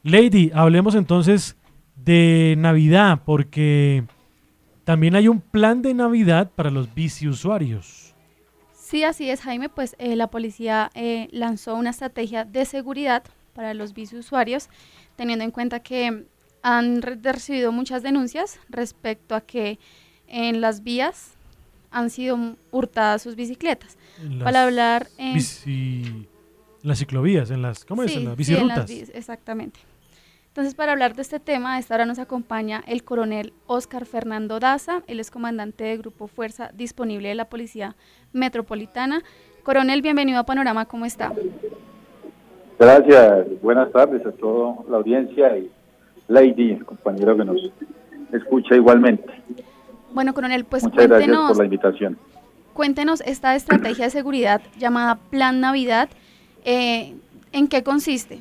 Lady, hablemos entonces de Navidad, porque también hay un plan de Navidad para los biciusuarios. Sí, así es, Jaime, pues la policía lanzó una estrategia de seguridad para los biciusuarios, teniendo en cuenta que han recibido muchas denuncias respecto a que en las vías han sido hurtadas sus bicicletas. En Para hablar en... las ciclovías, en las, ¿cómo es? En Sí, las sí, en las bicirrutas. vías, exactamente. Entonces, para hablar de este tema, a esta hora nos acompaña el coronel Óscar Fernando Daza, él es comandante de Grupo Fuerza Disponible de la Policía Metropolitana. Coronel, bienvenido a Panorama, ¿cómo está? Gracias, buenas tardes a toda la audiencia y Lady, el compañero que nos escucha igualmente. Bueno, coronel, pues Muchas gracias por la invitación. Cuéntenos esta estrategia de seguridad llamada Plan Navidad, ¿en qué consiste?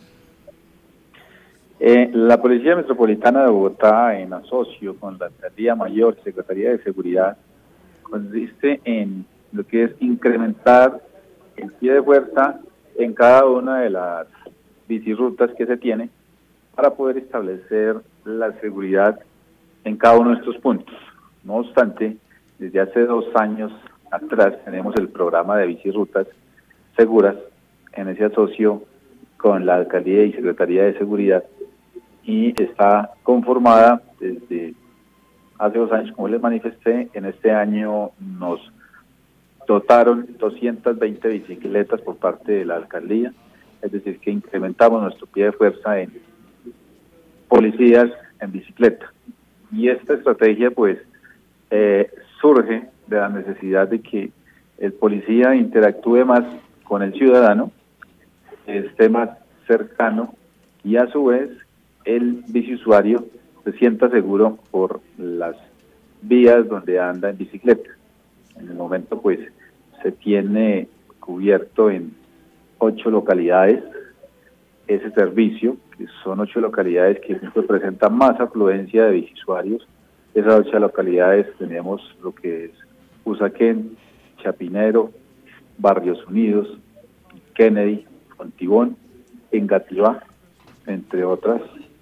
La Policía Metropolitana de Bogotá, en asocio con la Alcaldía Mayor, Secretaría de Seguridad, consiste en lo que es incrementar el pie de fuerza en cada una de las bicirrutas que se tiene para poder establecer la seguridad en cada uno de estos puntos. No obstante, desde hace 2 años atrás tenemos el programa de bicirrutas seguras en ese asocio con la Alcaldía y Secretaría de Seguridad, y está conformada desde hace 2 años, como les manifesté. En este año nos dotaron 220 bicicletas por parte de la Alcaldía, es decir, que incrementamos nuestro pie de fuerza en policías en bicicleta. Y esta estrategia pues surge de la necesidad de que el policía interactúe más con el ciudadano, esté más cercano, y a su vez el biciusuario se sienta seguro por las vías donde anda en bicicleta. En el momento pues se tiene cubierto en 8 localidades ese servicio, que son 8 localidades que presentan más afluencia de biciusuarios. Esas 8 localidades tenemos lo que es Usaquén, Chapinero, Barrios Unidos, Kennedy, Fontibón, Engativá, entre otras,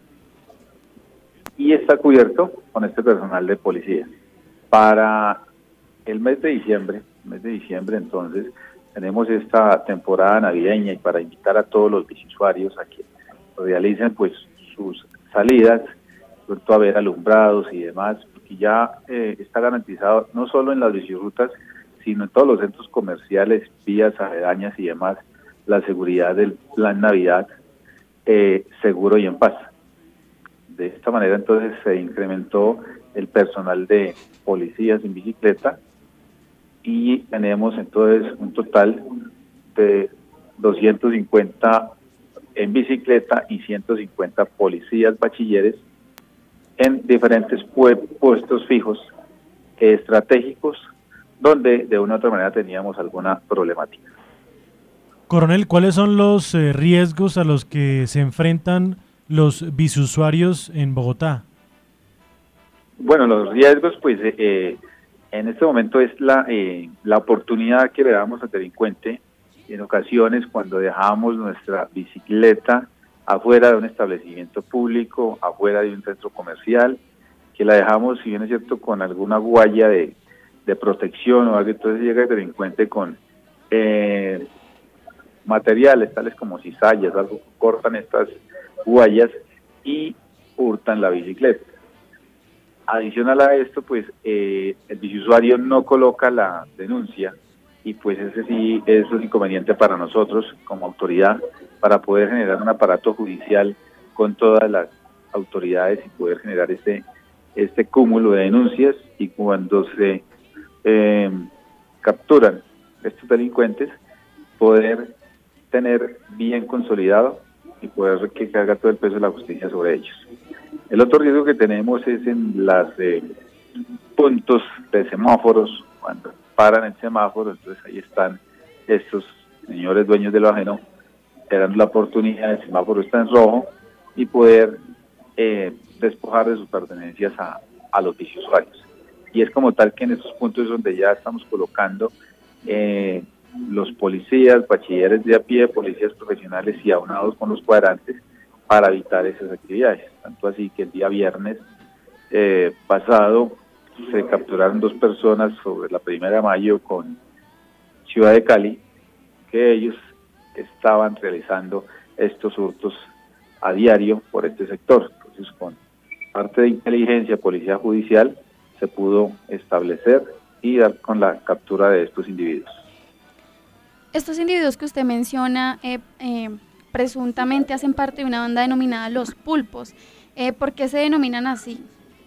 y está cubierto con este personal de policía. Para el mes de diciembre entonces, tenemos esta temporada navideña, y para invitar a todos los biciusuarios a que realicen pues sus salidas, sobre todo a ver alumbrados y demás, porque ya está garantizado no solo en las bicirrutas, sino en todos los centros comerciales, vías aledañas y demás, la seguridad del Plan Navidad seguro y en paz. De esta manera entonces se incrementó el personal de policías en bicicleta, y tenemos entonces un total de 250 en bicicleta y 150 policías bachilleres en diferentes puestos fijos estratégicos, donde de una u otra manera teníamos alguna problemática. Coronel, ¿cuáles son los riesgos a los que se enfrentan los biciusuarios en Bogotá? Bueno, los riesgos pues en este momento es la oportunidad que le damos al delincuente en ocasiones cuando dejamos nuestra bicicleta afuera de un establecimiento público, afuera de un centro comercial, que la dejamos, si bien es cierto, con alguna huella de protección o algo. Entonces llega el delincuente con materiales tales como cizallas, algo, cortan estas huellas y hurtan la bicicleta. Adicional a esto, pues el biciusuario no coloca la denuncia, y pues ese sí es un inconveniente para nosotros como autoridad, para poder generar un aparato judicial con todas las autoridades y poder generar este cúmulo de denuncias, y cuando se capturan estos delincuentes, poder tener bien consolidado y poder que caiga todo el peso de la justicia sobre ellos. El otro riesgo que tenemos es en los puntos de semáforos. Cuando paran el semáforo, entonces ahí están estos señores dueños de lo ajeno, te dan la oportunidad, el semáforo está en rojo, y poder despojar de sus pertenencias a los biciusuarios. Y es como tal que en estos puntos es donde ya estamos colocando los policías, bachilleres de a pie, policías profesionales y aunados con los cuadrantes, para evitar esas actividades. Tanto así que el día viernes pasado se capturaron 2 personas sobre la 1 de mayo con Ciudad de Cali, que ellos estaban realizando estos hurtos a diario por este sector. Entonces, con parte de inteligencia, policía judicial, se pudo establecer y dar con la captura de estos individuos. Estos individuos que usted menciona presuntamente hacen parte de una banda denominada Los Pulpos. ¿Por qué se denominan así?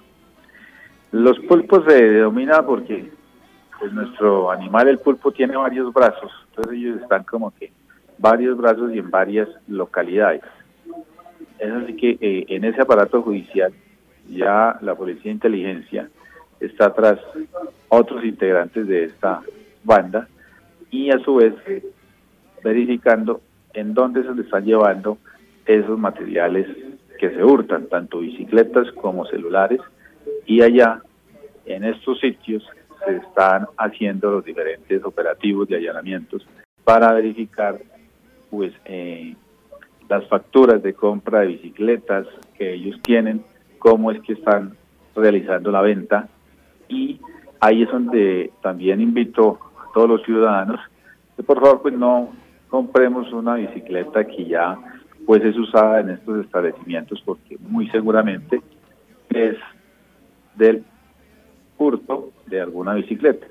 Los pulpos se denominan porque pues, nuestro animal, el pulpo, tiene varios brazos. Entonces ellos están como que varios brazos y en varias localidades. Es así que en ese aparato judicial ya la policía de inteligencia está tras otros integrantes de esta banda y a su vez verificando en dónde se le están llevando esos materiales que se hurtan, tanto bicicletas como celulares, y allá en estos sitios se están haciendo los diferentes operativos de allanamientos para verificar pues las facturas de compra de bicicletas que ellos tienen, cómo es que están realizando la venta, y ahí es donde también invito a todos los ciudadanos que por favor pues no compremos una bicicleta que ya pues es usada en estos establecimientos, porque muy seguramente es del hurto de alguna bicicleta.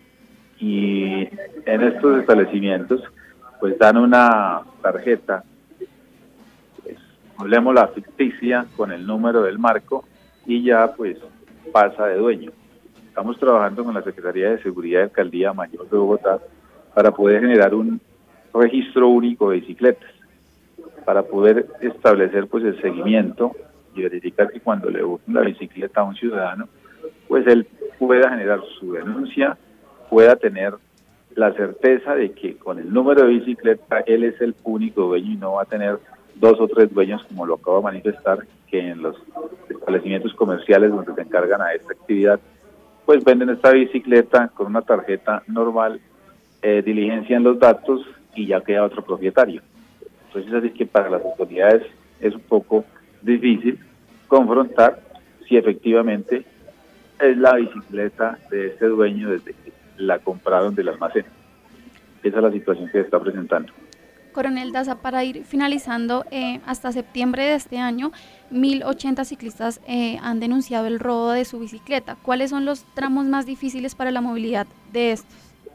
Y en estos establecimientos pues dan una tarjeta, pues, hablemos la ficticia, con el número del marco y ya pues pasa de dueño. Estamos trabajando con la Secretaría de Seguridad de Alcaldía Mayor de Bogotá para poder generar un registro único de bicicletas, para poder establecer pues el seguimiento y verificar que cuando le hurten la bicicleta a un ciudadano, pues él pueda generar su denuncia, pueda tener la certeza de que con el número de bicicleta él es el único dueño y no va a tener 2 o 3 dueños, como lo acabo de manifestar, que en los establecimientos comerciales donde se encargan a esta actividad, pues venden esta bicicleta con una tarjeta normal, diligencian los datos y ya queda otro propietario. Entonces así que para las autoridades es un poco difícil confrontar si efectivamente es la bicicleta de este dueño desde que la compraron del almacén. Esa es la situación que se está presentando. Coronel Daza, para ir finalizando, hasta septiembre de este año, 1.080 ciclistas han denunciado el robo de su bicicleta. ¿Cuáles son los tramos más difíciles para la movilidad de estos?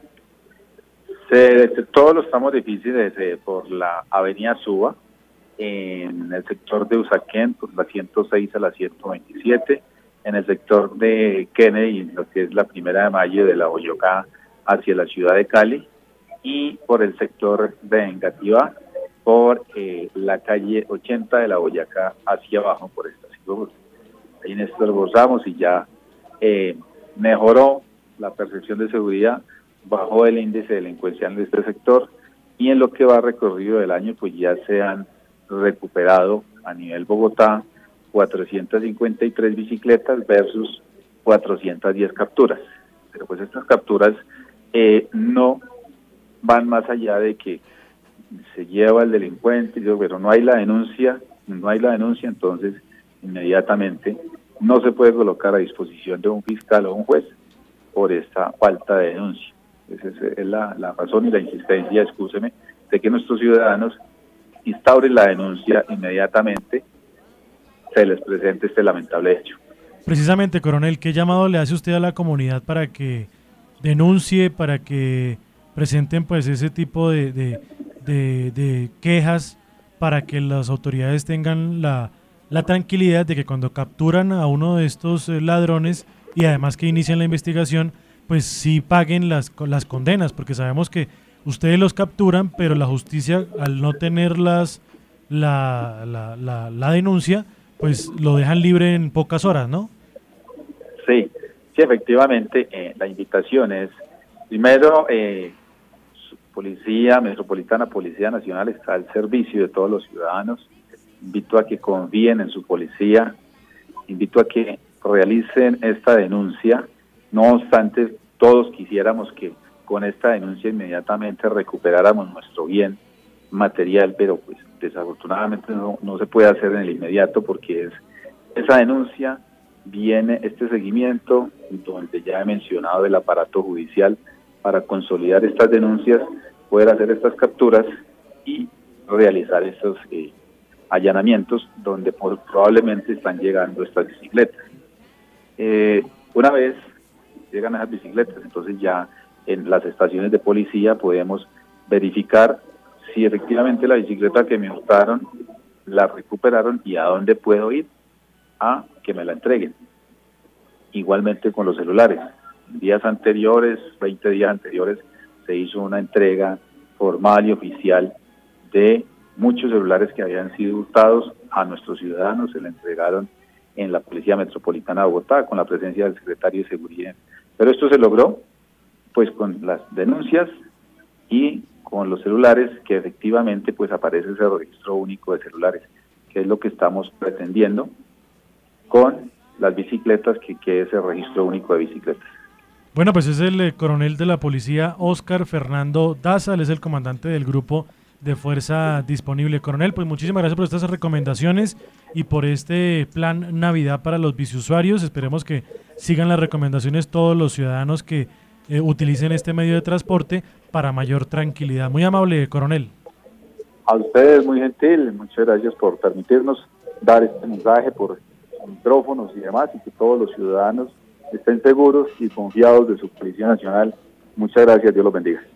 Todos los tramos difíciles por la avenida Suba, en el sector de Usaquén, por la 106 a la 127, en el sector de Kennedy, lo que es la 1 de mayo de la Boyacá hacia la ciudad de Cali, y por el sector de Engativá, por la calle 80 de la Boyacá hacia abajo, por esta ciclovía. Ahí en esto lo gozamos y ya mejoró la percepción de seguridad, bajó el índice delincuencial de este sector, y en lo que va recorrido del año pues ya se han recuperado a nivel Bogotá 453 bicicletas versus 410 capturas. Pero pues estas capturas no van más allá de que se lleva el delincuente, pero no hay la denuncia, entonces inmediatamente no se puede colocar a disposición de un fiscal o un juez por esta falta de denuncia. Esa es la razón y la insistencia, excúseme, de que nuestros ciudadanos instauren la denuncia inmediatamente se les presente este lamentable hecho. Precisamente, coronel, ¿qué llamado le hace usted a la comunidad para que denuncie, para que presenten pues ese tipo de quejas, para que las autoridades tengan la tranquilidad de que cuando capturan a uno de estos ladrones y además que inician la investigación, pues sí paguen las condenas, porque sabemos que ustedes los capturan, pero la justicia, al no tener la denuncia, pues lo dejan libre en pocas horas, ¿no? Sí, efectivamente, la invitación es, primero, Policía Metropolitana, Policía Nacional está al servicio de todos los ciudadanos. Invito a que confíen en su policía, invito a que realicen esta denuncia. No obstante, todos quisiéramos que con esta denuncia inmediatamente recuperáramos nuestro bien, material, pero pues desafortunadamente no se puede hacer en el inmediato porque es esa denuncia, viene este seguimiento, donde ya he mencionado el aparato judicial para consolidar estas denuncias, poder hacer estas capturas y realizar estos allanamientos donde probablemente están llegando estas bicicletas. Una vez llegan esas bicicletas, entonces ya en las estaciones de policía podemos verificar si efectivamente la bicicleta que me hurtaron la recuperaron y a dónde puedo ir a que me la entreguen. Igualmente con los celulares. Días anteriores, 20 días anteriores, se hizo una entrega formal y oficial de muchos celulares que habían sido hurtados a nuestros ciudadanos, se le entregaron en la Policía Metropolitana de Bogotá con la presencia del secretario de Seguridad. Pero esto se logró pues con las denuncias y con los celulares, que efectivamente pues aparece ese registro único de celulares, que es lo que estamos pretendiendo con las bicicletas, que quede ese registro único de bicicletas. Bueno, pues es el coronel de la policía, Óscar Fernando Daza, él es el comandante del grupo de fuerza disponible. Coronel, pues muchísimas gracias por estas recomendaciones y por este plan Navidad para los biciusuarios. Esperemos que sigan las recomendaciones todos los ciudadanos que utilicen este medio de transporte para mayor tranquilidad. Muy amable, coronel. A ustedes, muy gentil, muchas gracias por permitirnos dar este mensaje por micrófonos y demás, y que todos los ciudadanos estén seguros y confiados de su Policía Nacional. Muchas gracias, Dios los bendiga.